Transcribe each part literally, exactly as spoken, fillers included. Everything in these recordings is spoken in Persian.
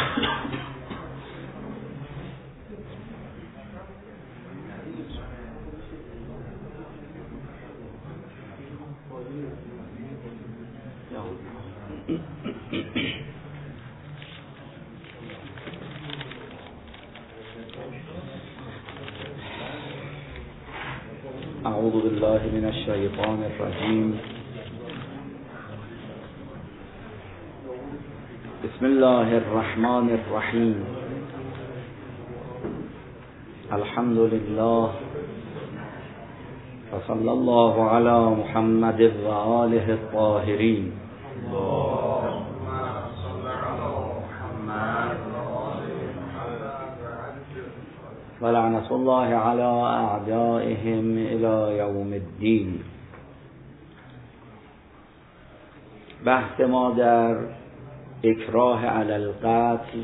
اعوذ بالله من الشیطان الرجیم. بسم الله الرحمن الرحیم. الحمد لله و صلی الله علی محمد و آله الطاهرین. و لعنت الله علی اعدائهم الی یوم الدین. بحث ما در اکراه علی القتل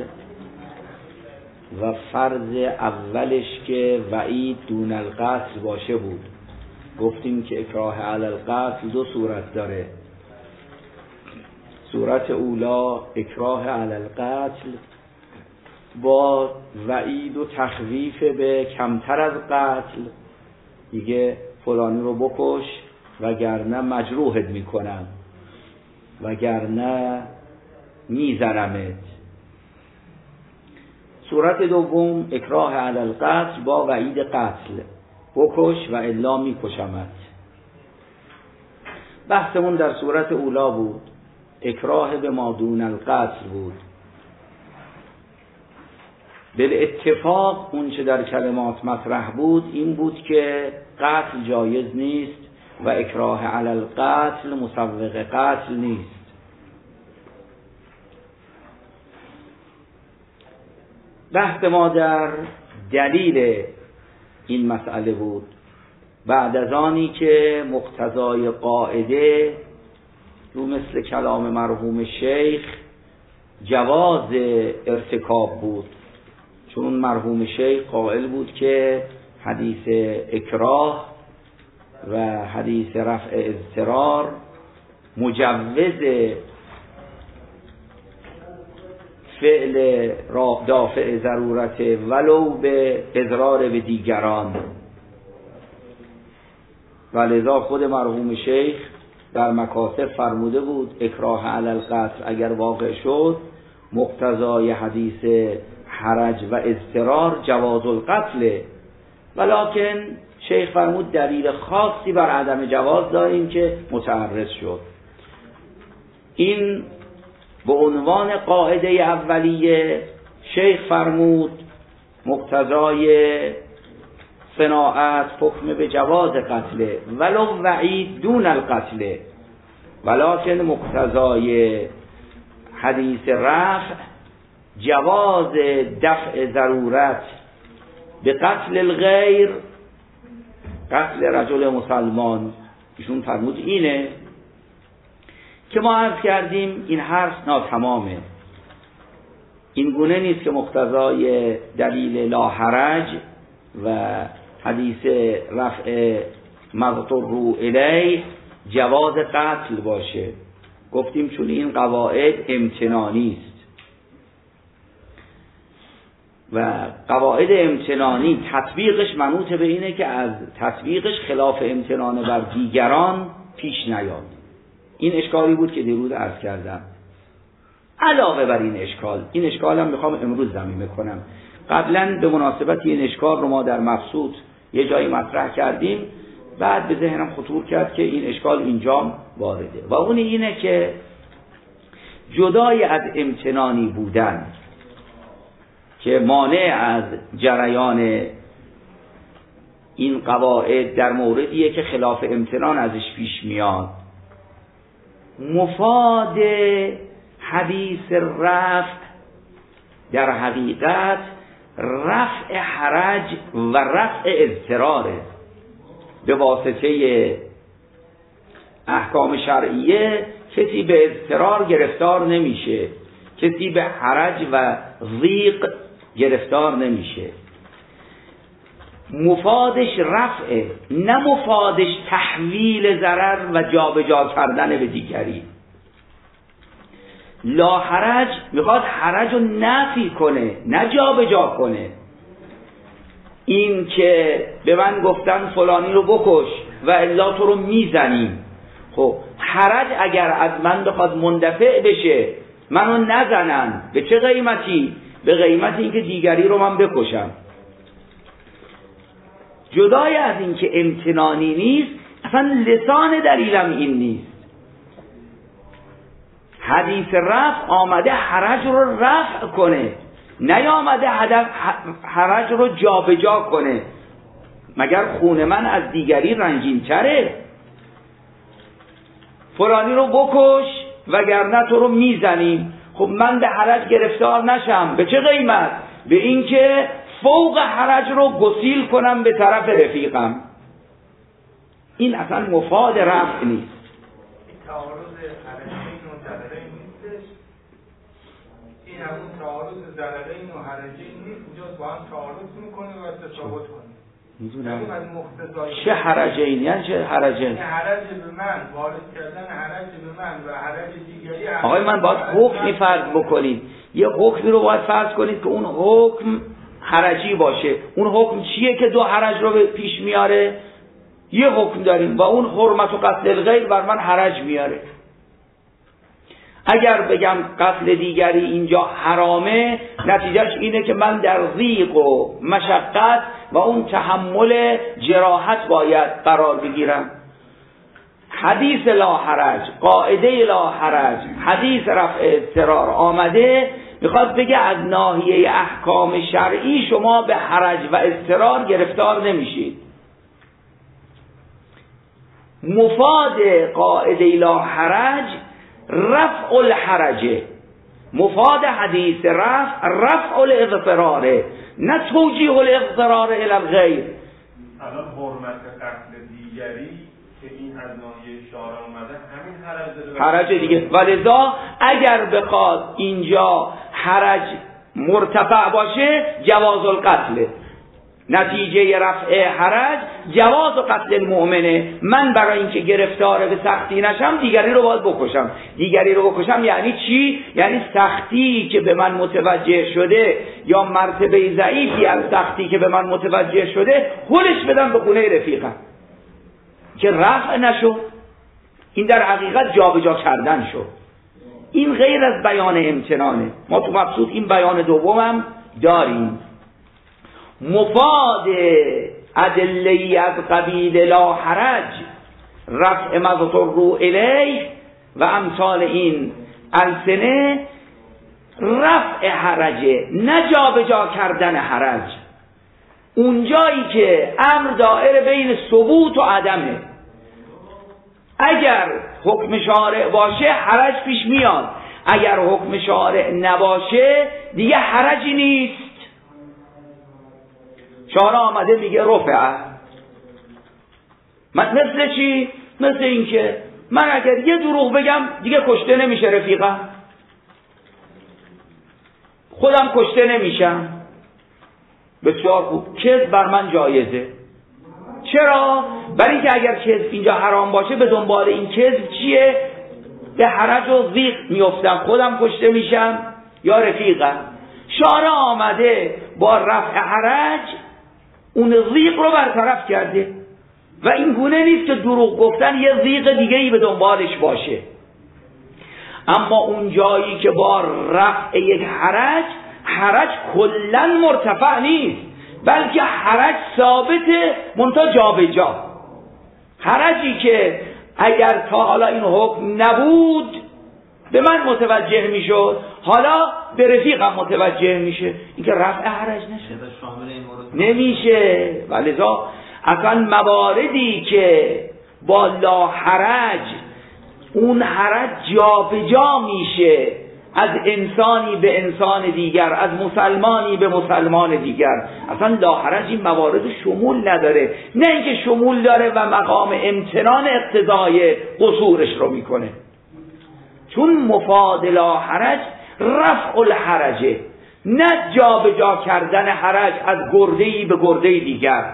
و فرض اولش که وعید دون القتل باشه بود. گفتیم که اکراه علی القتل دو صورت داره. صورت اولا اکراه علی القتل با وعید و تخویف به کمتر از قتل، دیگه فلانی رو بکش وگرنه مجروحت میکنم، وگرنه میزنمت. صورت دوم اکراه علی القتل با وعید قتل، بکش و الا میکشمت. بحثمون در صورت اولا بود، اکراه به ما دون القتل بود. بالاتفاق اون چه در کلمات مطرح بود این بود که قتل جایز نیست و اکراه علی القتل مسوغ قتل نیست. بحث ما در دلیل این مسئله بود. بعد از آنی که مقتضای قاعده رو مثل کلام مرحوم شیخ جواز ارتکاب بود، چون مرحوم شیخ قائل بود که حدیث اکراه و حدیث رفع اضطرار مجوز فعل دافع ضرورت ولو به اضرار به دیگران. و لذا خود مرحوم شیخ در مکاتب فرموده بود اکراه علی القتل اگر واقع شد مقتضای حدیث حرج و اضطرار جواز القتل، ولکن شیخ فرمود دلیل خاصی بر عدم جواز داریم که متعرض شد. این به عنوان قاعده اولیه شیخ فرمود مقتضای صناعت حکم به جواز قتل ولو وعید دون القتل، ولکن مقتضای حدیث رفع جواز دفع ضرورت به قتل الغیر، قتل رجل مسلمان. ایشون فرمود اینه که ما عرض کردیم این حرف ناتمامه. این گونه نیست که مقتضای دلیل لا حرج و حدیث رفع مضطر الیه جواز قتل باشه. گفتیم چون این قواعد امتنانی است و قواعد امتنانی تطبیقش منوط به اینه که از تطبیقش خلاف امتنان بر دیگران پیش نیاد. این اشکالی بود که دیروز عرض کردم. علاوه بر این اشکال، این اشکال هم میخوام امروز ضمیمه کنم. قبلا به مناسبت این اشکال رو ما در مبسوط یه جایی مطرح کردیم، بعد به ذهنم خطور کرد که این اشکال اینجا وارده و اون اینه که جدای از امتنانی بودن که مانع از جریان این قواعد در موردیه که خلاف امتنان ازش پیش میاد، مفاد حدیث رفع در حقیقت رفع حرج و رفع اضطراره. به واسطه احکام شرعیه کسی به اضطرار گرفتار نمیشه، کسی به حرج و ضیق گرفتار نمیشه. مفادش رفعه، نه مفادش تحویل ضرر و جابجا کردن به دیگری. لا حرج میخواد حرج رو نفی کنه، نه جا به جا کنه. این که به من گفتن فلانی رو بکش و الا تو رو میزنیم، خب حرج اگر از من بخواد مندفع بشه، منو نزنن، به چه قیمتی؟ به قیمت اینکه دیگری رو من بکشم. جدای از این که امتنانی نیست، اصلا لسان دلیلم این نیست. حدیث رفع آمده حرج رو رفع کنه، نیامده هدف حرج رو جابجا جا کنه. مگر خون من از دیگری رنگین تره؟ فلانی رو بکش وگرنه تو رو میزنیم. خب من به حرج گرفتار نشم، به چه قیمت؟ به اینکه فوق حرج رو گسیل کنم به طرف رفیقم. این اصلا مفاد رفع نیست. تعارض حرجین و ضررین نیستش. این همون تعارض ضررین و حرجین نیست، اینجا با هم تعارض میکنه و تساوت کنه. میدونم چه حرجین، یعنی چه حرجین؟ حرج به من، وارد کردن حرج به من و حرج دیگری. آقای من باید حکمی فرض بکنید، یه حکمی رو باید فرض کنید که اون حکم حرجی باشه. اون حکم چیه که دو حرج رو پیش میاره؟ یه حکم داریم و اون حرمت و قتل الغیر بر من حرج میاره. اگر بگم قتل دیگری اینجا حرامه، نتیجهش اینه که من در ضیق و مشقت و اون تحمل جراحت باید قرار بگیرم. حدیث لا حرج، قاعده لا حرج، حدیث رفع اضطرار آمده، میخواد بگه از ناحیه احکام شرعی شما به حرج و اضطرار گرفتار نمیشید. مفاد قاعده لا حرج رفع الحرج، مفاد حدیث رفع رفع الاضطراره، نه توجیه الاضطرار الی الغیر. الان حرمت قتل دیگری که این از ناحیه شارع اومده همین حرج داره، حرج دیگه. ولذا اگر بخواد اینجا حرج مرتفع باشه، جواز القتل، نتیجه رفع حرج جواز قتل المؤمنه. من برای اینکه گرفتار به سختی نشم دیگری رو باید بکشم. دیگری رو بکشم یعنی چی؟ یعنی سختی که به من متوجه شده یا مرتبه ضعیفی از سختی که به من متوجه شده هلش بدم به خونه رفیقم که رفع نشد. این در حقیقت جابجا کردن شد. این غیر از بیان امتنانه. ما تو مقصود این بیان دومم داریم. مفاد ادله از قبیل لا حرج رفع مضطر رو الیه و امثال این السنه رفع حرجه، نه جابجا کردن حرج. اونجایی که امر دائر بین ثبوت و عدمه، اگر حکم شارع باشه حرج پیش میاد، اگر حکم شارع نباشه دیگه حرجی نیست. شارع آمده میگه رفع، مثل چی؟ مثل این که من اگر یه دروغ بگم دیگه کشته نمیشه رفیقم، خودم کشته نمیشم. بسیار خوب، کذب بر من جایزه. چرا؟ برای اینکه اگر کذب اینجا حرام باشه به دنبال این کذب چیه؟ به حرج و ضیق میافتم، خودم کشته میشم یا رفیقم. شارع آمده با رفع حرج اون ضیق رو برطرف کرده و این گونه نیست که دروغ گفتن یه ضیق دیگه ای به دنبالش باشه. اما اون جایی که با رفع یک حرج، حرج کلن مرتفع نیست، بلکه حرج ثابته منتها جابجا. حرجی که اگر تا حالا این حکم نبود به من متوجه میشد، حالا به رفیقم متوجه میشه، این که رفع حرج نشه، نمیشه. ولذا اصلا مواردی که با لا حرج اون حرج جا به جا میشه، از انسانی به انسان دیگر، از مسلمانی به مسلمان دیگر، اصلا لا حرج این موارد شمول نداره. نه اینکه شمول داره و مقام امتنان اقتضای قصورش رو میکنه، چون مفاد لا حرج رفع الحرجه، نه جا به جا کردن حرج از گرده‌ای به گرده دیگر.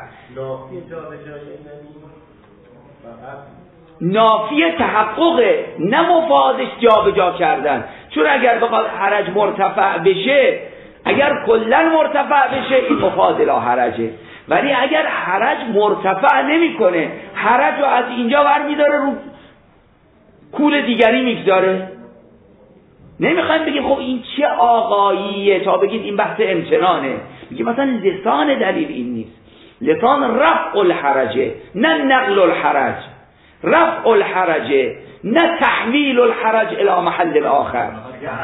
نافی تحقق، نه مفادش جا به جا کردن. چون اگر بخواد حرج مرتفع بشه، اگر کلا مرتفع بشه این مفاد لا حرجه، ولی اگر حرج مرتفع نمیکنه، حرج رو از اینجا برمیداره رو کول دیگری میگذاره. نمیخوایم بگیم خب این چه آقاییه تا بگید این بحث امتنانه. میگه مثلا لسان دلیل این نیست، لسان رفع الحرجه نه نقل الحرج، رفع الحرجه نه تحویل الحرج الى محل آخر.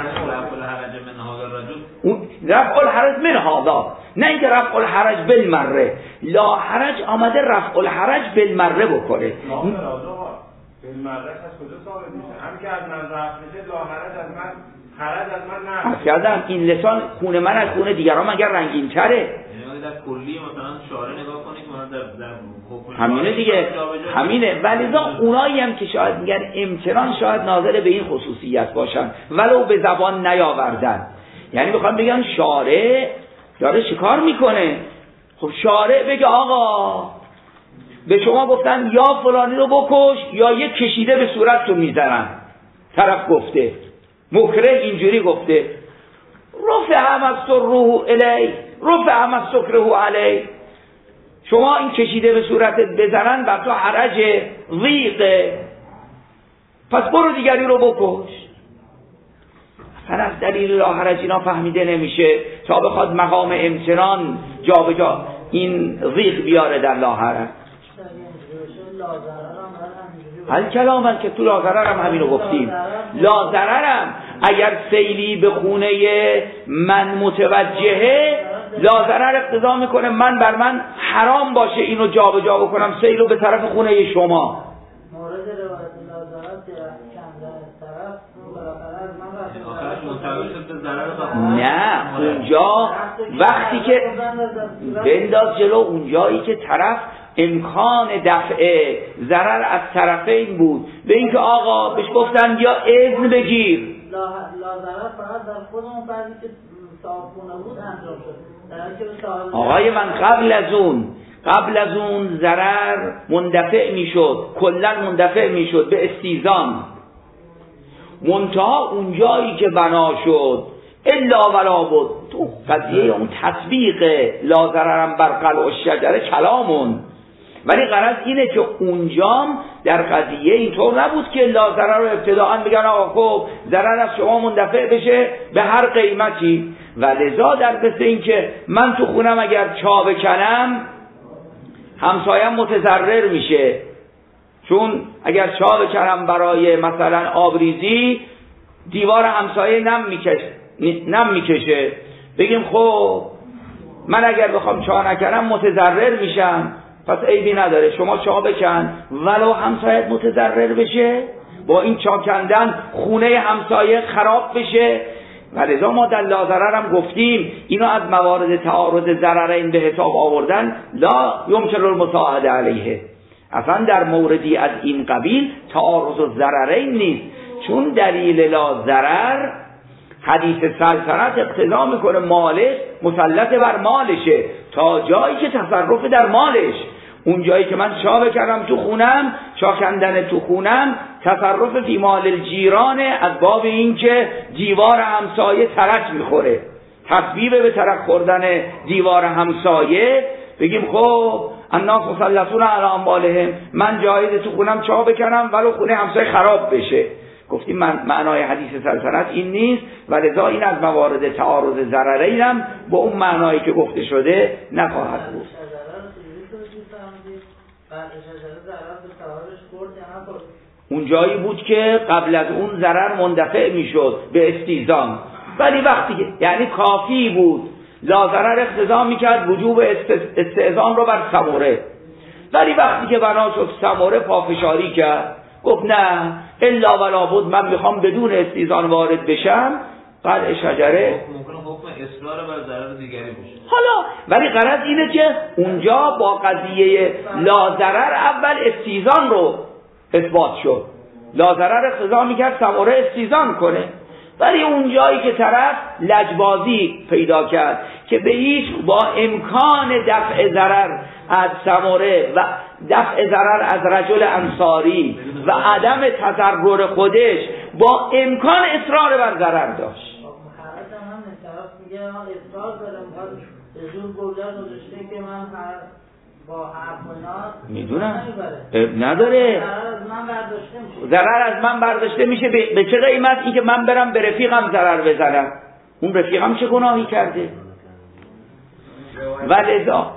رفع الحرج من هذا، نه اینکه رفع الحرج بالمره. لا حرج آمده رفع الحرج بالمره بکنه. بالمره از کجا ثابت میشه؟ هم که از من رفع میشه لا حرج از من، حرج از من نه. از کردم این لسان خون من از خون دیگران مگر رنگین تره؟ یعنی در کلی مثلا شعار نگاه کنید ما در در همینه دیگه، همینه. ولی اونایی هم که شاید میگن امتنان شاید ناظر به این خصوصیت باشن ولو به زبان نیاوردن، یعنی میخوام بگم شارع داره شکار میکنه. خب شارع بگه آقا به شما گفتن یا فلانی رو بکش یا یک کشیده به صورت تو میزنن، طرف گفته مکره اینجوری گفته، رفع هم السره الی رفع هم السکره علی، شما این کشیده به صورتت بزنن بر تو حرج ضیقه، پس برو دیگری رو بکش. اصلا از دلیل لا حرج اینا فهمیده نمیشه تا بخواد مقام امتنان جا به جا این ضیق بیاره در لا حرج. هل کلامن که تو لا ضرر هم همینو گفتیم. لا ضرر هم اگر سیلی به خونه من متوجهه، لا ضرر اقتضا میکنه من بر من حرام باشه اینو جا به جا بکنم سیلو به طرف خونه شما. مورد روایت لا ضرر کندن طرف نه اونجا وقتی که بنداز جلو اونجایی که طرف امکان دفع ضرر از طرفین بود، به اینکه آقا بهش گفتن یا اذن بگیر، لا لا ضرر فقط در خودمون بعدی که صاحبونه بود انجام شد. آقای من قبل از اون قبل از اون ضرر مندفع میشد، کلا مندفع میشد به استیزان، منتها اونجایی که بنا شد الا ولا بود تو قضیه اون تطبیق لا ضررم بر قلع الشجره کلامون، ولی غرض اینه که اونجام در قضیه اینطور نبود که لا ضرر رو ابتداءً بگن آقا خب ضرر از شما مندفع بشه به هر قیمتی، و لذا در مثل این که من تو خونم اگر چا بکنم همسایم متضرر میشه، چون اگر چا بکنم برای مثلا آبریزی دیوار همسایه نم میکشه نم میکشه بگیم خب من اگر بخوام چا نکنم متضرر میشم، پس عیبی نداره شما چا بکن ولو همسایت متضرر بشه، با این چا کندن خونه همسایه خراب بشه. ولذا ما در لا ضرر هم گفتیم اینا از موارد تعارض ضررین به حساب آوردن لا یمکن المساعده علیه، اصلا در موردی از این قبیل تعارض ضررین نیست، چون دلیل لا ضرر حدیث سلطنت اقتضا میکنه مالک مسلط بر مالشه تا جایی که تصرف در مالش، اون جایی که من چا بکردم تو خونم، چا کندن تو خونم تصرف فی مال الجیرانه، از باب این که دیوار همسایه ترک میخوره، تصویب به ترک خوردن دیوار همسایه بگیم خب الناس مسلطون علی اموالهم، من جایز تو خونم چا بکنم ولو خونه همسایه خراب بشه. گفتیم من معنای حدیث سلطنت این نیست و لذا این از موارد تعارض ضررین هم با اون معنایی که گفته شده نخواهد بود. اون جایی بود که قبل از اون ضرر مندفع میشد به استیزان، ولی وقتی که یعنی کافی بود لا ضرر اقتضا میکرد وجوب استئذان رو بر ثمره، ولی وقتی که بنا شد ثمره پافشاری کرد گفت نه الا ولا بود من میخوام بدون استیزان وارد بشم، قلع شجره ممکنه حکم اصرار بر ضرر دیگری باشه. حالا ولی غرض اینه که اونجا با قضیه لا ضرر اول استیزان رو اثبات شد، لا ضرر اقتضا میکرد ثمره استیزان کنه، ولی اونجایی که طرف لجبازی پیدا کرد که به هیچ با امکان دفع ضرر از ثمره و دفع ضرر از رجل انصاری و عدم تضرر خودش با امکان اصرار بر ضرر داشت. حرج هم همین طرف میگه من اصرار دارم باید به زور گوله گذاشته که من هر با حرف و اینا میدونم نداره، ضرر از من برداشته میشه. به چه قیمت؟ این که من برم به رفیقم ضرر بزنم، اون رفیقم چه گناهی کرده؟ ولذا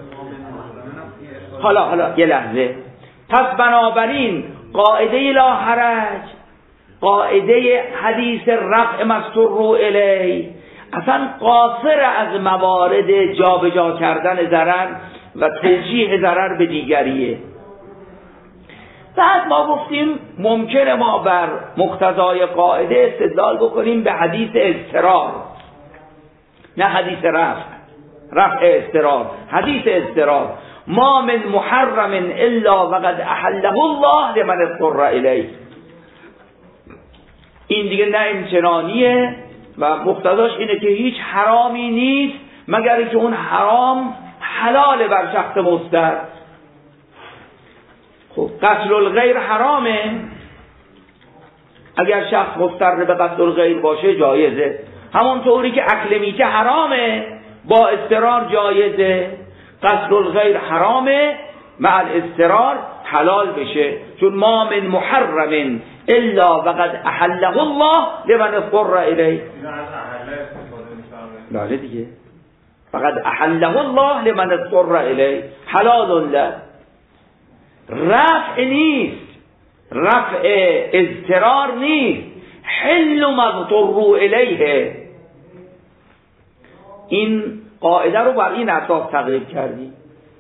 حالا حالا یه لحظه، پس بنابراین قاعده لا حرج، قاعده حدیث رفع مستور رو الی اصلا قاصر از موارد جابجا کردن ضرر و توجیه ضرر به دیگریه. بعد ما گفتیم ممکنه ما بر مقتضای قاعده استدلال بکنیم به حدیث اضطرار، نه حدیث رفع، رفع اضطرار، حدیث اضطرار، ما من محرم الا وقد احله الله لمن اضطر الیه. این دیگه نه امتنانیه و مقتضاش اینه که هیچ حرامی نیست مگر که اون حرام حلال بر شخص مضطر. خب قتل الغیر حرامه، اگر شخص مضطر به قتل الغیر باشه جایزه، همونطوری که اکل میته حرامه با اضطرار جایزه، قتل الغیر حرامه مع الاضطرار حلال بشه، چون ما من محرم الا وقد احله الله لمن اضطر الیه. بله دیگه، فقد احله الله لمن اضطر الیه حلال له. رفع نیست، رفع اضطرار نیست، حل مضطر الیه. این قاعده رو بر این اساس تقریب کردی.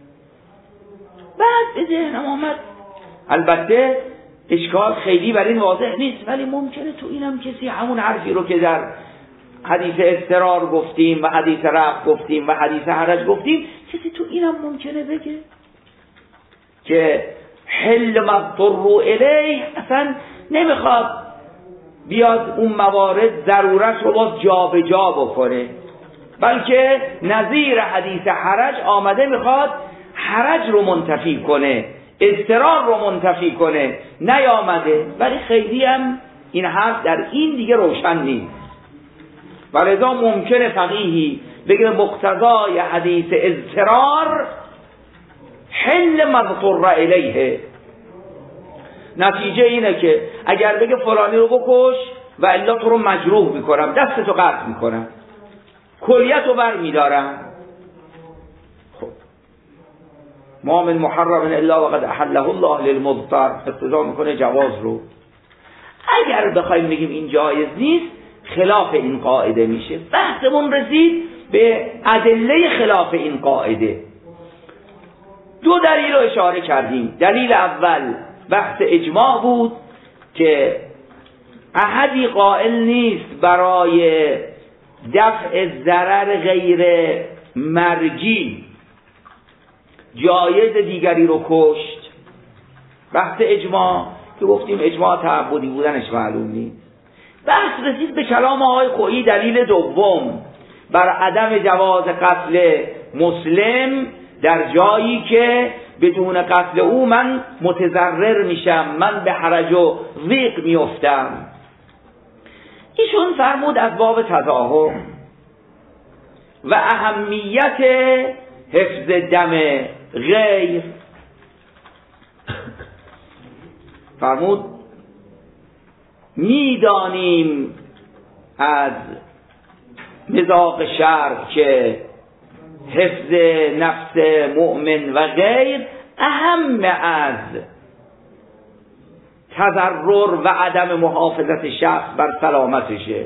بعد به ذهنم آمد، البته اشکال خیلی بر این واضح نیست، ولی ممکنه تو اینم کسی همون حرفی رو که در حدیث اضطرار گفتیم و حدیث رفع گفتیم و حدیث حرج گفتیم، کسی تو اینم ممکنه بگه که حل مضطر الیه اصلا نمیخواد بیاد اون موارد ضرورت رو باز جا به جا بکنه، بلکه نظیر حدیث حرج آمده میخواد حرج رو منتفی کنه، اضطرار رو منتفی کنه، نیامده. ولی خیلی هم این حرف در این دیگه روشن نیست. ولذا ممکنه فقیهی بگه مقتضای حدیث اضطرار حل مضطر الیه. نتیجه اینه که اگر بگه فلانی رو بکش و الا تو رو مجروح میکنم، دستتو قطع میکنم، کلیت رو بر میدارم. خب ما من محرم الا وقد احله الله للمضطر اقتضا میکنه جواز رو. اگر بخوایم بگیم این جایز نیست، خلاف این قاعده میشه. بحثمون رسید به ادله خلاف این قاعده. دو دلیل رو اشاره کردیم. دلیل اول بحث اجماع بود که احدی قائل نیست برای دفع ضرر غیر مرجی جایز دیگری رو کشت. بحث اجماع که گفتیم اجماع تعبدی بودنش معلوم نیست. بحث رسید به کلام آقای خویی، دلیل دوم بر عدم جواز قتل مسلم در جایی که بدون قتل او من متضرر میشم، من به حرج و ضیق میافتم. ایشون فرمود از باب تظاهر و اهمیت حفظ دم غیر، فرمود میدانیم از مذاق شرع که حفظ نفس مؤمن و غیر اهم از تضرر و عدم محافظت شخص بر سلامتشه.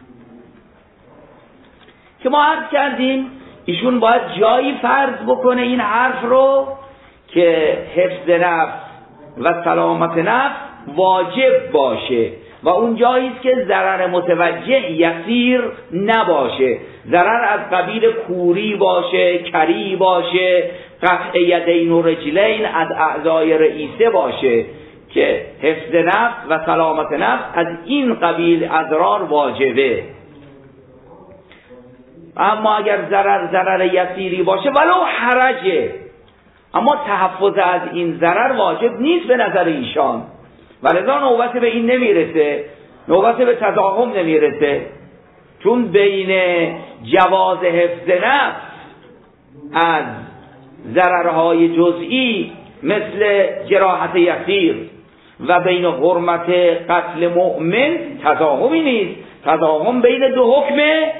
که ما عرض کردیم ایشون باید جایی فرض بکنه این حرف رو که حفظ نفس و سلامت نفس واجب باشه و اون جاییست که ضرر متوجه یسیر نباشه، ضرر از قبیل کوری باشه، کری باشه، قطع یدین و رجلین از اعضای رئیسه باشه که حفظ نفس و سلامت نفس از این قبیل اضرار واجبه. اما اگر ضرر ضرر یسیری باشه ولو حرجه، اما تحفظ از این ضرر واجب نیست به نظر ایشان، ولذا نوبت به این نمیرسه. نوبت به تضاهم نمیرسه، چون بین جواز حفظ نفس از ضررهای جزئی مثل جراحت یسیر و بین حرمت قتل مؤمن تضاهمی نیست. تضاهم بین دو حکم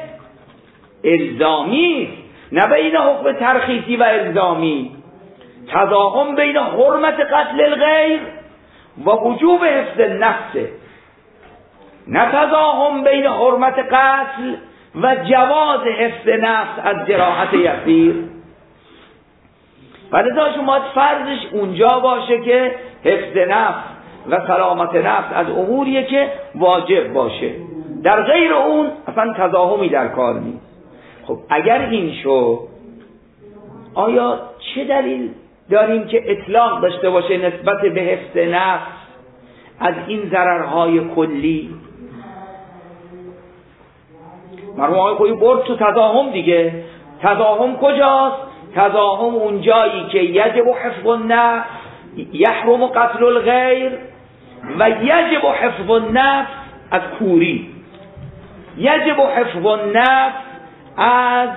الزامی، نه بین حکم ترخیصی و الزامی. تضاهم بین حرمت قتل الغیر و وجوب حفظ النفس، نه تضاهم بین حرمت قتل و جواز حفظ نفس از جراحت یسیر. ولذا شما فرضش اونجا باشه که حفظ نفس و سلامت نفس از اموریه که واجب باشه، در غیر اون اصلا تضاهمی در کار نیست. خب اگر این شو، آیا چه دلیل داریم که اطلاق داشته باشه نسبت به حفظ نفس از این ضررهای کلی؟ مرحوم آقای خویی برد تو تضاهم دیگه. تضاهم کجاست؟ تضاهم اونجایی که یجب حفظ النفس، یحرم قتل الغیر، و یجب حفظ النفس از کوری، یجب حفظ النفس از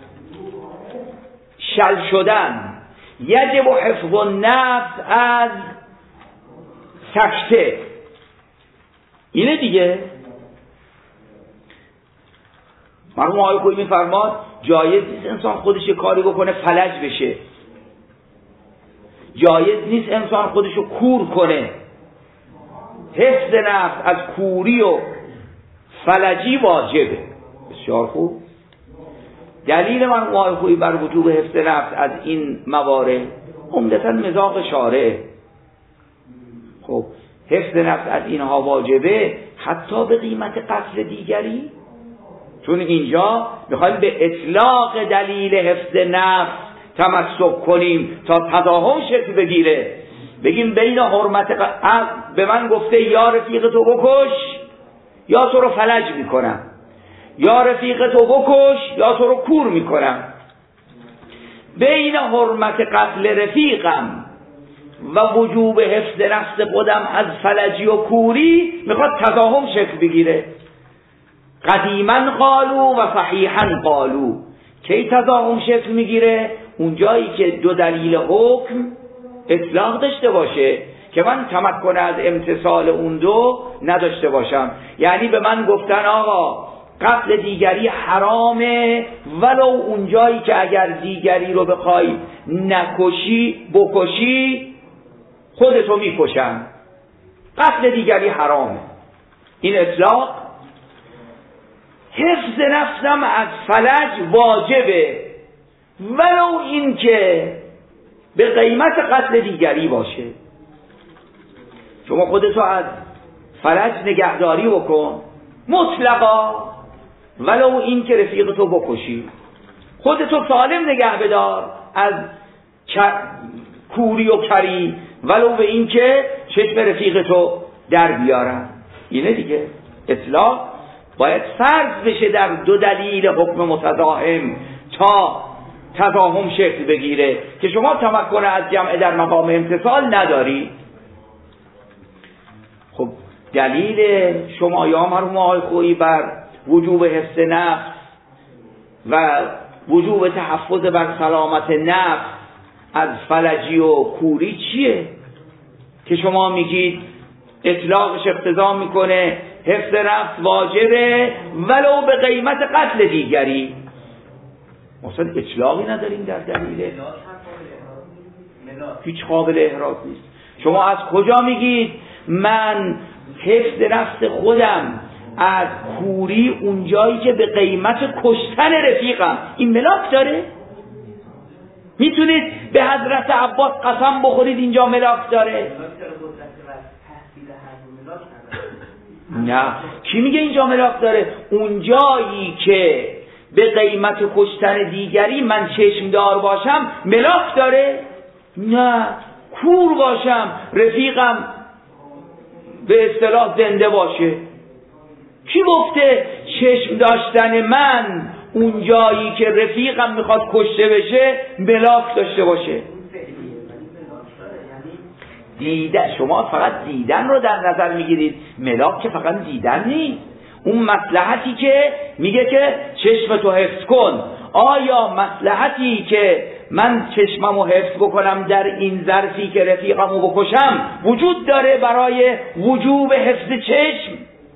شل شدن، یجب حفظ النفس از سکته. اینه دیگه. مرحوم آقای خویی میفرماد جایز نیست انسان خودش کاری بکنه فلج بشه، جایز نیست انسان خودشو کور کنه. حفظ نفس از کوری و فلجی واجبه. بسیار خوب. دلیل مرحوم آقای خویی بر وجوب حفظ نفس از این موارد عمدتاً مذاق شارع. خب حفظ نفس از اینها واجبه حتی به قیمت قتل دیگری، چون اینجا میخوایم به اطلاق دلیل حفظ نفس تمسک کنیم تا تضاهم شکل بگیره. بگیم بین حرمت قتل، به من گفته یا رفیق تو بکش یا تو رو فلج میکنم، یا رفیق تو بکش یا تو رو کور میکنم. بین حرمت قتل رفیقم و وجوب حفظ نفس خودم از فلجی و کوری میخواد تضاهم شکل بگیره. قدیما قالو و صحیحا قالو. کی تضاهم شکل میگیره؟ اونجایی که دو دلیل حکم اطلاق داشته باشه که من تمکن از امتثال اون دو نداشته باشم. یعنی به من گفتن آقا قتل دیگری حرامه، ولو اونجایی که اگر دیگری رو بخوای نکشی بکشی خودتو میکشم، قتل دیگری حرامه. این اطلاق. حفظ نفسم از فلج واجبه، ولو این که به قیمت قتل دیگری باشه. شما خودتو از فلج نگهداری بکن مطلقا، ولو این که رفیق تو بکشی. خودتو سالم نگه بدار از کوری و کری، ولو به این که چشم رفیق تو در بیارن. اینه دیگه. اطلاق باید فرض بشه در دو دلیل حکم متضاهم تا تضاهم شکل بگیره که شما تمکن از جمع در مقام امتثال نداری. خب دلیل شما یا مرحوم آقای خویی بر وجوب حفظ نفس و وجوب تحفظ بر سلامت نفس از فلجی و کوری چیه که شما میگید اطلاقش اقتضا میکنه حفظ نفس واجبه ولو به قیمت قتل دیگری؟ اصلا اطلاقی نداریم در دلیل، هیچ قابل احراز نیست. شما از کجا میگید من حفظ نفس خودم از کوری اونجایی که به قیمت کشتن رفیقم؟ این ملاک داره؟ میتونید به حضرت عباس قسم بخورید اینجا ملاک داره؟ نه. کی میگه اینجا ملاک داره؟ اونجایی که به قیمت کشتن دیگری من چشمدار باشم ملاک داره؟ نه. کور باشم رفیقم به اصطلاح زنده باشه. کی گفته چشم داشتن من اونجایی که رفیقم میخواد کشته بشه ملاک داشته باشه؟ دیدن، شما فقط دیدن رو در نظر میگیرید، ملاک که فقط دیدن نیست. اون مصلحتی که میگه که چشم تو حفظ کن، آیا مصلحتی که من چشممو حفظ بکنم در این ظرفی که رفیقمو بکشم وجود داره برای وجوب حفظ چشم؟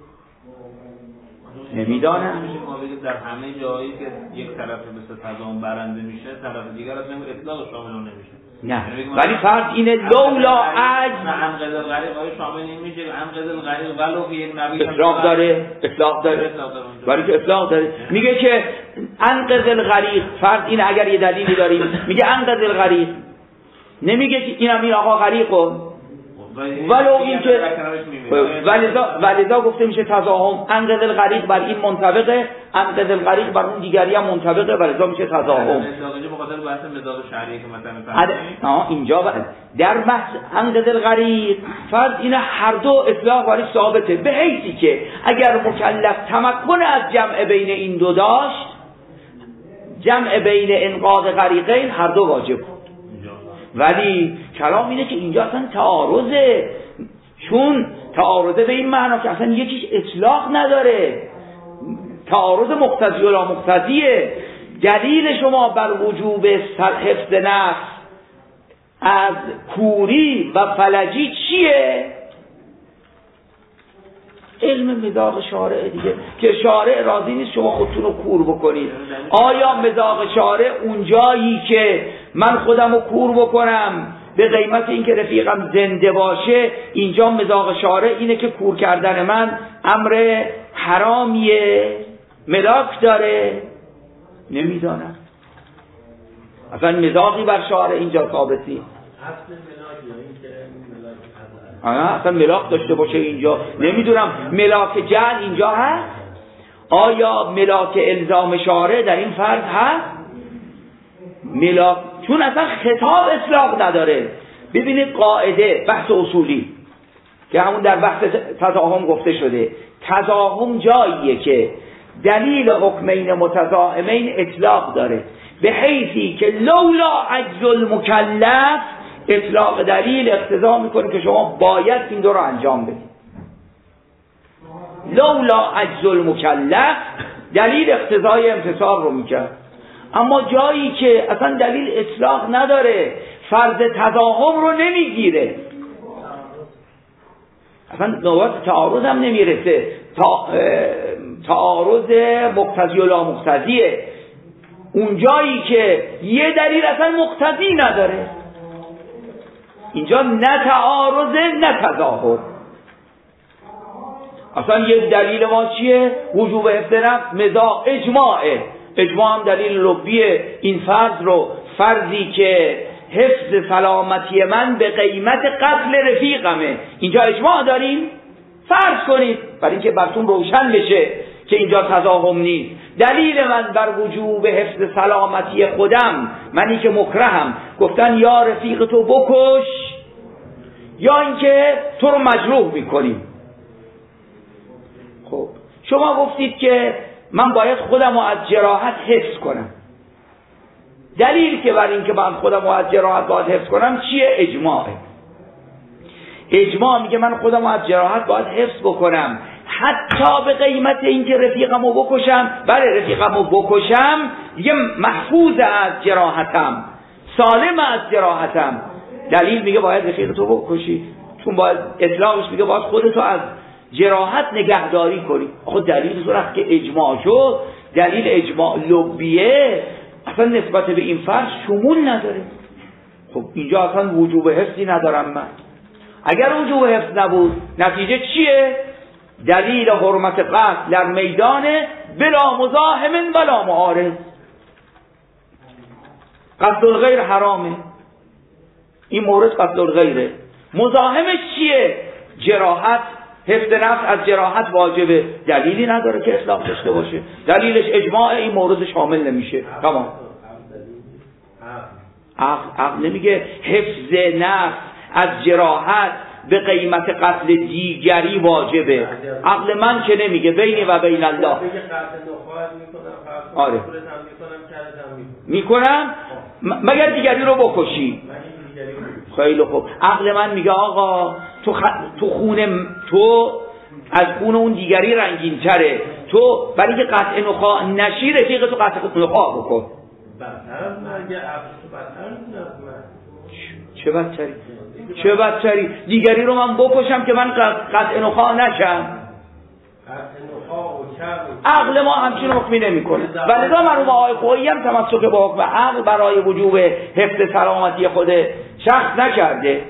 نمیدانم. در همه جایی که یک طرف به تضامن برنده میشه، طرف دیگر از نمی اطلاق شامل اون نمیشه. نه ولی فرض اینه لولا عجز انقض الغریق آیا شامل این میشه؟ انقض الغریق ولو یک نبی اطلاق داره، اطلاق داره، ولی که اطلاق داره. میگه که انقض الغریق، فرض این اگر یه دلیلی داریم میگه انقض الغریق، نمیگه که اینم این آقا غریقه، ولو این که ولذا ولذا گفته میشه تضاهم. انقض الغریق بر این منطبقه، انقض الغریق بر اون دیگری هم منطبقه، ولذا میشه تضاهم. اینجا مقدر بحث مزاج شرعی که مثلا آه اینجا در بحث انقض الغریق فرض این هر دو اطلاق برای ثابته، به حیثی که اگر مکلف تمکن از جمع بین این دو داشت، جمع بین انقاض غریقین هر دو واجب بود. ولی کلام اینه که اینجا اصلا تعارضه، چون تعارضه به این معنا که اصلا یکیش اطلاق نداره، تعارض مقتضی و لا مقتضیه. دلیل شما بر وجوب حفظ نفس از کوری و فلجی چیه؟ علم مذاق شارع دیگه، که شارع راضی نیست شما خودتون رو کور بکنید. آیا مذاق شارع اونجایی که من خودم رو کور بکنم به قیمت اینکه رفیقم زنده باشه، اینجا مذاق شارع اینه که کور کردن من امر حرامیه، ملاک داره؟ نمیدانم. اصلا مذاقی بر شارع اینجا ثابتی اصلا ملاک داشته باشه اینجا، نمیدونم. ملاک جعل اینجا هست؟ آیا ملاک الزام شارع در این فرض هست؟ ملاک، چون اصلا خطاب اطلاق نداره. ببینید قاعده بحث اصولی که همون در بحث تضاهم گفته شده، تضاهم جاییه که دلیل حکمین متضاهمین اطلاق داره، به حیثی که لولا عجز المکلف اطلاق دلیل اقتضا میکنه که شما باید این دو رو انجام بدید. لولا عجز المکلف دلیل اقتضای امتثال رو میکرد، اما جایی که اصلا دلیل اطلاق نداره، فرض تضاهم رو نمیگیره، اصلا نوبت تعارض هم نمیرسه، تا تعارض مقتضی و لا مقتضیه. اون جایی که یه دلیل اصلا مقتضی نداره، اینجا نه تعارض نه تضاهم. اصلا یه دلیل ما چیه؟ وجوب حفظ نفس، مذاق اجماعه. اجماع هم دلیل لبیه. این فرض رو، فرضی که حفظ سلامتی من به قیمت قتل رفیقمه، اینجا اجماع داریم، فرض کنید برای اینکه براتون روشن بشه که اینجا تضاهم نیست. دلیل من بر وجوب حفظ سلامتی خودم، منی که مکرهم، گفتن یا رفیق تو بکش یا اینکه تو رو مجروح میکنیم. خب شما گفتید که من باید خودم رو از جراحت حفظ کنم. دلیل که بر این که من خودم رو از جراحت باید حفظ کنم چیه؟ اجماعه. اجماع میگه من خودم رو از جراحت باید حفظ بکنم، حتی به قیمت اینکه رفیقم رو بکشم. بله رفیقم رو بکشم دیگه محفوظ از جراحتم، سالم از جراحتم. دلیل میگه باید رفیق تو بکشی، چون باید اطلاقش میگه باید خودتو از جراحت نگهداری کنی. خود دلیل صورت که اجماع شد، دلیل اجماع لبیه، اصلا نسبت به این فرض شمول نداره. خب اینجا اصلا وجوب حفظی ندارم من. اگر وجوب حفظ نبود نتیجه چیه؟ دلیل حرمت قتل در میدان بلا مزاحم بلا معارض. قتل الغیر حرامه، این مورد قتل الغیره. مزاحمش چیه؟ جراحت، حفظ نفس از جراحت واجبه، دلیلی نداره که اطلاق داشته باشه، دلیلش اجماع، این مورد شامل نمیشه. تمام. عقل عقل نمیگه حفظ نفس از جراحت به قیمت قتل دیگری واجبه. عقل من که نمیگه، بینی و بین الله. آره میکنم مگر دیگری رو بکشی. خیلی خوب. عقل من میگه آقا تو خ... تو خونه تو از خون اون دیگری رنگین تره، تو برای که قطع نخاع نشی رفیق تو قطع نخاع بکن. بدتر از مرگ عقل بدتر از مرگ. چه بدتری؟ چه بدتری؟ دیگری رو من بکشم که من قطع نخاع نشم. عقل ما همچین حکمی نمی کنه. ولی دا مرحوم آقای خویی هم تمسک به حکم عقل برای وجوب حفظ سلامتی خود شخص نکرده.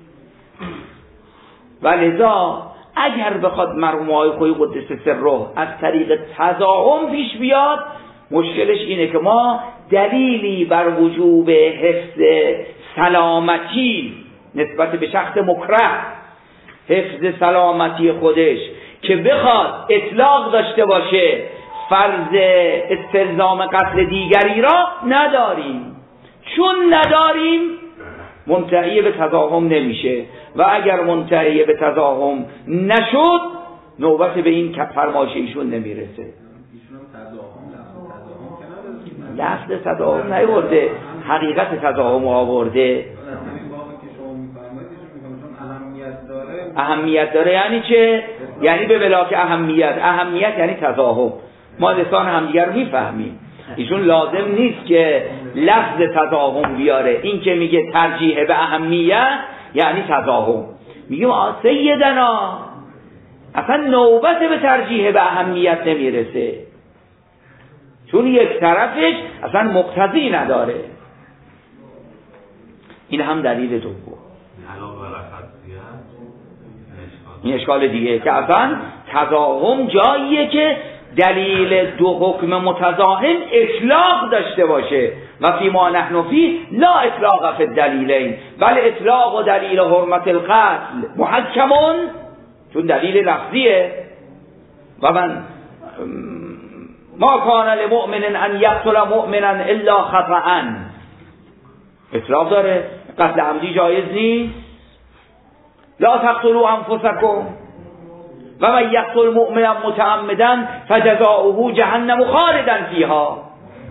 ولذا اگر بخواد مرحوم آقای خویی قدس سره از طریق تضاهم پیش بیاد، مشکلش اینه که ما دلیلی بر وجوب حفظ سلامتی نسبت به شخص مکره، حفظ سلامتی خودش که بخواد اطلاق داشته باشه فرض استلزام قتل دیگری را نداریم. چون نداریم منتهی به تضاهم نمیشه و اگر منتهی به تضاهم نشد نوبت به این فرمایش ایشون نمیرسه. لفظ تضاهم نیورده، حقیقت تضاهم آورده. اهمیت داره یعنی چه؟ یعنی به بلاک اهمیت. اهمیت یعنی تضاهم. ما لسان همدیگر رو میفهمیم. ایشون لازم نیست که لفظ تضاهم بیاره. این که میگه ترجیح به اهمیت یعنی تضاهم. میگیم آ سیدنا اصلا نوبت به ترجیح به اهمیت نمیرسه، چون یک طرفش اصلا مقتضی نداره. این هم دلیل دوم. این اشکال دیگه که اصلا تضاهم جاییه که دلیل دو حکم متضاهم اطلاق داشته باشه و فی ما نحن فی لا اطلاق فی الدلیلین، بل اطلاق و دلیل حرمت القتل محکمون، چون دلیل لفظیه. و من ما کان لمؤمن ان یقتل مؤمنا الا خطأ، اطلاق داره. قتل عمدی جایز نیست. لا تقتلوا انفسکم و من یقتل مؤمنا متعمدا فجزاؤه جهنم خالدا فیها.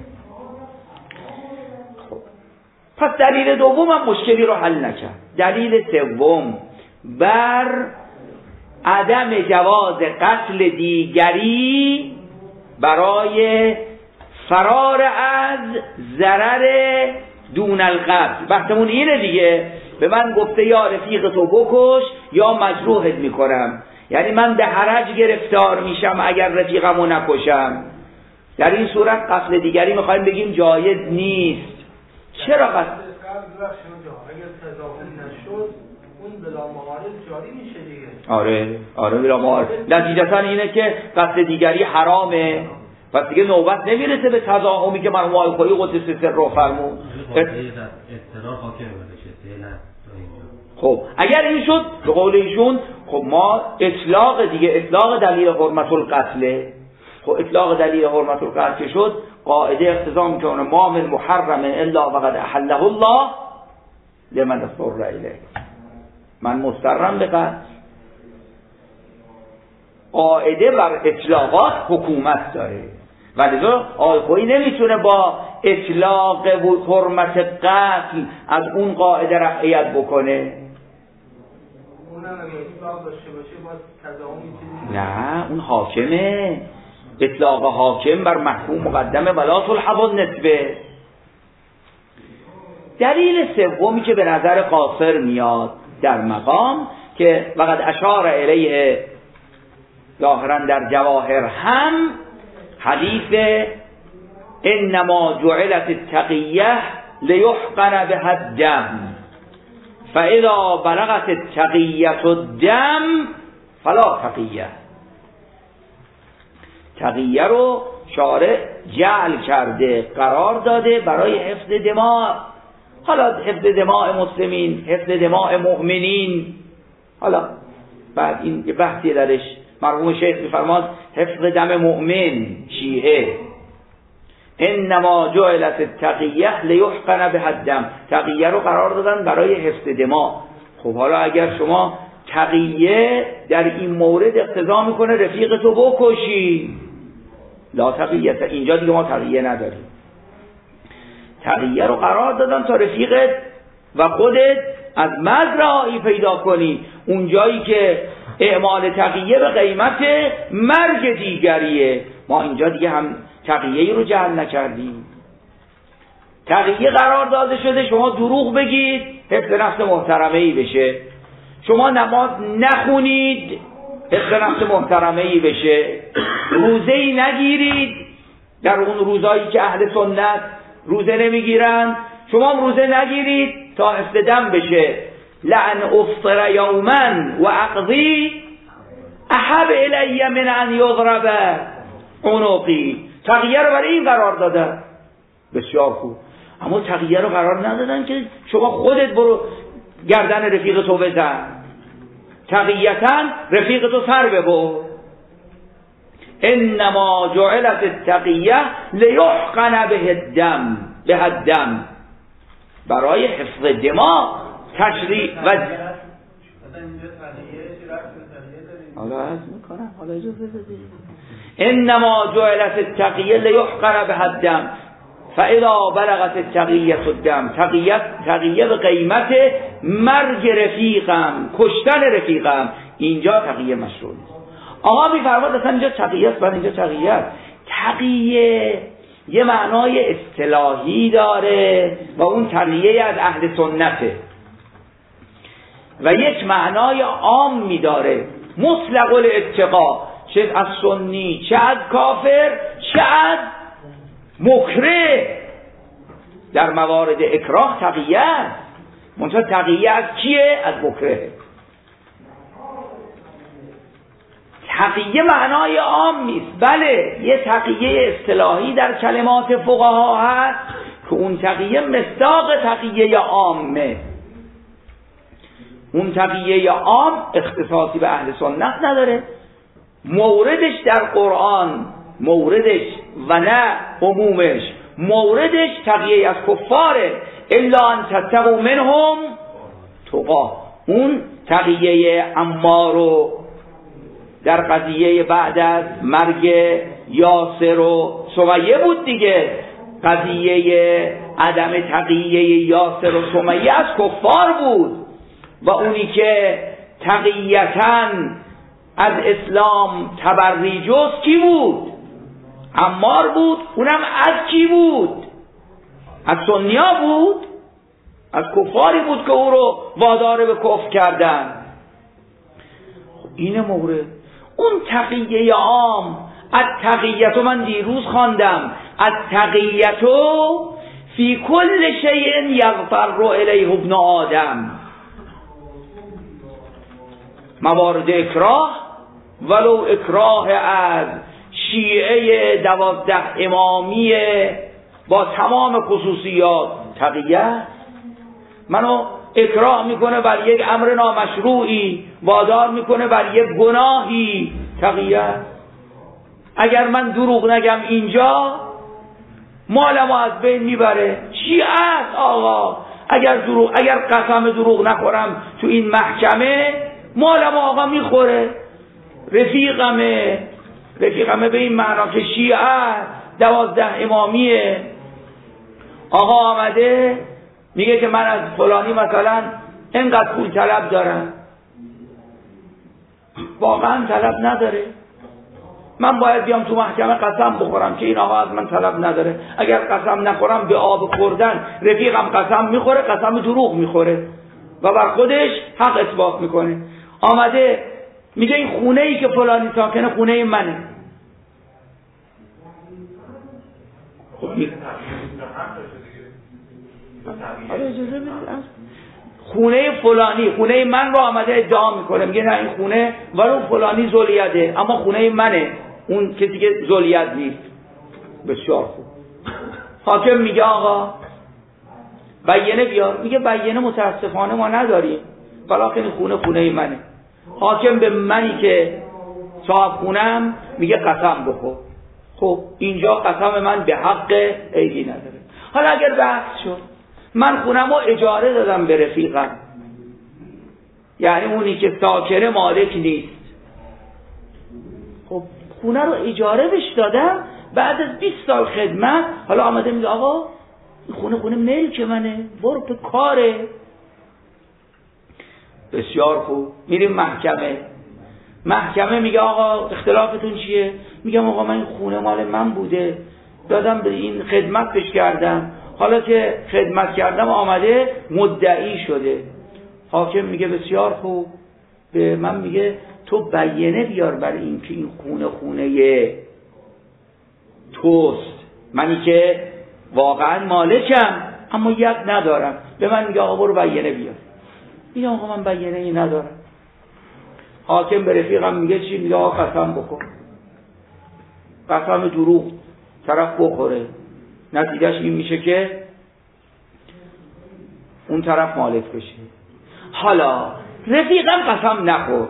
پس دلیل دوم هم مشکلی رو حل نکرد. دلیل سوم بر عدم جواز قتل دیگری برای فرار از ضرر دون القتل. بحثمون اینه دیگه. به من گفته یا رفیق تو بکش یا مجروحت میکنم، یعنی من به حرج گرفتار میشم اگر رفیقمو نکشم. در این صورت قتل دیگری میخوایم بگیم جایز نیست. چرا قتل؟ اگر تضاهم نشد اون بلا معارض جاری میشه دیگه. آره آره بلا معارض. نتیجتا اینه که قتل دیگری حرامه. پس دیگه نوبت نمیرسه به تضاهمی که مرحوم آقای خویی قدس سره فرمود. اضطرار حاکم بشه. خب اگر این شد به قول ایشون، خب ما اطلاق دیگه، اطلاق دلیل حرمت القتله. خب اطلاق دلیل حرمت القتل شد، قاعده اقتضا میکنه ما من محرم الا وقد احله الله لمن اضطر الیه. من مضطرم به قتل. قاعده بر اطلاقات حکومت داره، ولذا آقای خویی نمیتونه با اطلاق و حرمت قتل از اون قاعده رفعیت بکنه. نه اون حاکمه. اطلاق حاکم بر محکوم مقدمه ولا تلحظ النسبه. دلیل سومی که به نظر قاصر میاد در مقام که وقد اشار الیه ظاهرا در جواهر هم حدیث انما جعلت التقیه لیحقن بها الدم فاذا بلغت التقیه الدم فلا تقیه. تقیه رو شارع جعل کرده، قرار داده برای حفظ دماء. حالا حفظ دماء مسلمین، حفظ دماء مؤمنین. حالا بعد این بحثی درش مرحوم شیخ می‌فرماد حفظ دم مؤمن شیعه. انما جعلت التقیه لیحقن بها الدم. تقیه رو قرار دادن برای حفظ دماء. خب حالا اگر شما تقیه در این مورد اقتضا میکنه رفیق تو بکشی، لا تقیه، اینجا دیگه ما تقیه نداریم. تقیه رو قرار دادن تا رفیقت و خودت از مزرعی پیدا کنی، اون جایی که اعمال تقیه به قیمت مرگ دیگریه. ما اینجا دیگه هم تقیه رو جعل نکردیم. تقیه قرار داده شده شما دروغ بگید حفظ نفس محترمه‌ای بشه، شما نماز نخونید حفظ نفس محترمه‌ای بشه، روزه‌ای نگیرید در اون روزایی که اهل سنت روزه نمیگیرن، شما هم روزه نگیرید تا حفظ دم بشه. لعن افطر یوما و اقضی احب الی من ان یضرب عنقی. تقیه رو برای این قرار دادن. بسیار خوب. اما تقیه رو قرار ندادن که شما خودت برو گردن رفیق تو بزن. تقیتاً رفیق تو سر ببر. انما جعلت التقیه لیحقن به الدم به الدم، برای حفظ دماغ تشریع و حالا عرض میکنم، حالا اجازه بدید. انما جعلت التقیه لیحقن به الدم فاذا بلغت التقیه الدم. تقیه تقیه به قیمت مرگ رفیقم، کشتن رفیقم. اینجا تقیه مشروع نیست. آقا میفرماد اصلا اینجا تقیه است، بعد اینجا تقیه است. تقیه یه معنای اصطلاحی داره و اون تقیه از اهل سنته، و یک معنای عامی داره مطلق الاتقا، چه از سنی چه از کافر چه از مکره. در موارد اکراه تقیه است، منتها تقیه از کیه؟ از مکره. تقیه معنای عام نیست. بله یه تقیه اصطلاحی در کلمات فقها هست که اون تقیه مصداق تقیه عامه. اون تقیه عام اختصاصی به اهل سنت نداره، موردش در قرآن، موردش و نه عمومش، موردش تقیه از کفاره. الا ان تتقوا منهم تقا. اون تقیه عمار رو در قضیه بعد از مرگ یاسر و سمیه بود دیگه. قضیه عدم تقیه یاسر و سمیه از کفار بود، و اونی که تقیتاً از اسلام تبری جز کی بود؟ عمار بود. اونم از کی بود؟ از سنیا بود؟ از کفاری بود که او رو وادار به کفر کردن. این مورد. اون تقیه عام، از تقیتو من دیروز خواندم، از تقیتو فی کل شیء یغفر الیه ابن آدم. موارد اکراه، ولو اکراه از شیعه دوازده امامی با تمام خصوصیات، تقیه منو اکراه میکنه بر یک امر نامشروعی، وادار میکنه بر یک گناهی، تقیه. اگر من دروغ نگم اینجا مالمو از بین میبره. چی است آقا؟ اگر دروغ اگر قسم دروغ نخورم تو این محکمه مالمو آقا میخوره. رفیقمه رفیقمه به این معنا که شیعه دوازده امامیه، آقا آمده میگه که من از فلانی مثلا اینقدر پول طلب دارم، واقعا طلب نداره. من باید بیام تو محکمه قسم بخورم که این آقا از من طلب نداره. اگر قسم نخورم به آب خوردن رفیقم قسم میخوره، قسم دروغ میخوره و بر خودش حق اثبات میکنه. آمده میگه این خونه ای که فلانی ساکنه خونه منه. خونه فلانی، خونه من رو آمده ادعا میکنه، میگه نه این خونه ولو فلانی ذولیته اما خونه منه، اون کسی که ذولیت نیست. بسیار خوب. حاکم میگه آقا بیانه بیار، میگه بیانه متاسفانه ما نداریم، بلاخره خونه خونه منه. حاکم به منی که صاحب خونم میگه قسم بخور. خب اینجا قسم من به حق عیبی نداره. حالا اگر بحث شد من خونم رو اجاره دادم به رفیقم، یعنی اونی که ساکنه مالک نیست، خب خونه رو اجاره بهش دادم، بعد از بیست سال خدمت حالا آمده میگه آقا این خونه خونه ملک منه، برو به کاره. بسیار خوب. میریم محکمه، محکمه میگه آقا اختلافتون چیه؟ میگم آقا من این خونه مال من بوده، دادم به این خدمت بهش کردم، حالا که خدمت کردم آمده مدعی شده. حاکم میگه بسیار خوب. به من میگه تو بیانه بیار برای این که این خونه خونه توست، منی که واقعا مالکم اما یک ندارم. به من میگه آقا برو بیانه بیار. میگه آقا من بیانه ای ندارم. حاکم به رفیقم میگه چی؟ میگه آقا قسم بکن، قسم دروغ طرف بخوره، نتیجهش این میشه که اون طرف مالک بشه. حالا رفیقم قسم نخورد،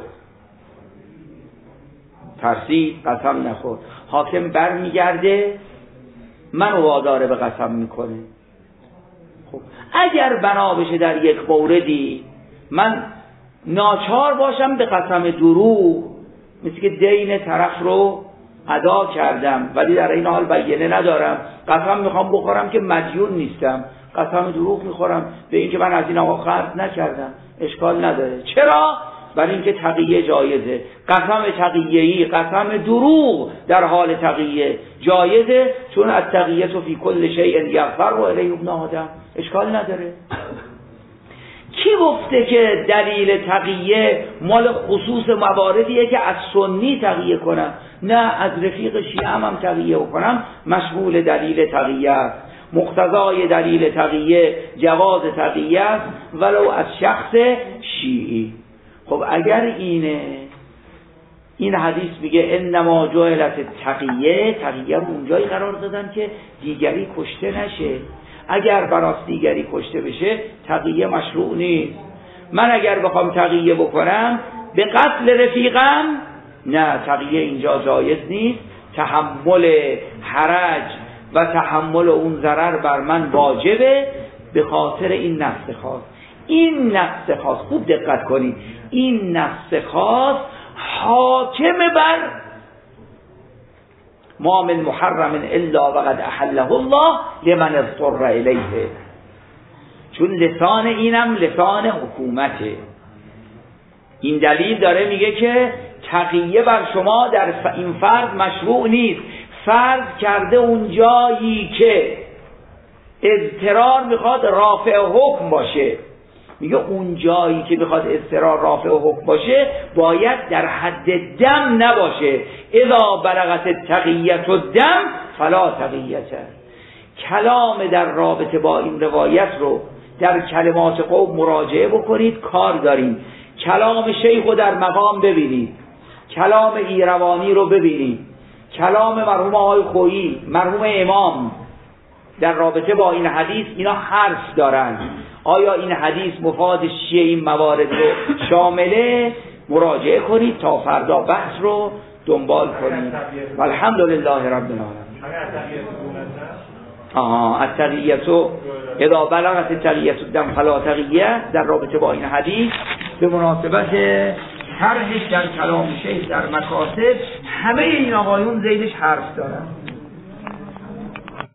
ترسید قسم نخورد، حاکم بر میگرده منو وادار به قسم میکنه. خب اگر بنا بشه در یک موردی من ناچار باشم به قسم دروغ، مثل که دین طرف رو ادا کردم ولی در این حال بیانه ندارم، قسم میخوام بخورم که مدیون نیستم، قسم دروغ میخورم به این که من از این آقا خرج نکردم، اشکال نداره. چرا؟ برای اینکه تقیه جایزه. قسم تقیه‌ای، قسم دروغ در حال تقیه جایزه، چون از تقیه تو فی کل شیء یغفر و الیه ابن آدم، اشکال نداره. کی گفته که دلیل تقیه مال خصوص مواردیه که از سنی تقیه کنم؟ نه، از رفیق شیعه هم, هم تقیه کنم مشمول دلیل تقیه است. مقتضای دلیل تقیه جواز تقیه است ولو از شخص شیعی. خب اگر اینه، این حدیث میگه انما جعلت تقیه، تقیه رو اونجایی قرار دادن که دیگری کشته نشه. اگر براس دیگری کشته بشه تقیه مشروع نیست. من اگر بخوام تقیه بکنم به قتل رفیقم، نه، تقیه اینجا جایز نیست. تحمل حرج و تحمل اون ضرر بر من واجبه به خاطر این نفس خاص. این نفس خاص، خوب دقت کنید، این نفس خاص حاکم بر ما من محرم الا وقد احله الله لمن اضطر الیه. چون لسان اینم لسان حکومته. این دلیل داره میگه که تقیه بر شما در این فرض مشروع نیست. فرض کرده اون جایی که اضطرار میخواد رافع حکم باشه، میگه اون جایی که میخواد اضطرار رافع حکم باشه باید در حد دم نباشه. اذا بلغت التقیة الدم فلا تقیة. کلام در رابطه با این روایت رو در کلمات قوم مراجعه بکنید، کار داریم. کلام شیخ رو در مقام ببینید، کلام ایروانی رو ببینید، کلام مرحوم آقای خویی، مرحوم امام در رابطه با این حدیث اینا حرف دارن. آیا این حدیث مفاد شیعه این موارد رو شامله؟ مراجعه کنید تا فردا بحث رو دنبال کنید. والحمدلله رب العالمین. آها، التقیة اذا بلغت التقیة الدم فلا تقیة در رابطه با این حدیث به مناسبت طرحش در کلام شیخ در مکاتب، همه این آقایون زیدش حرف دارن.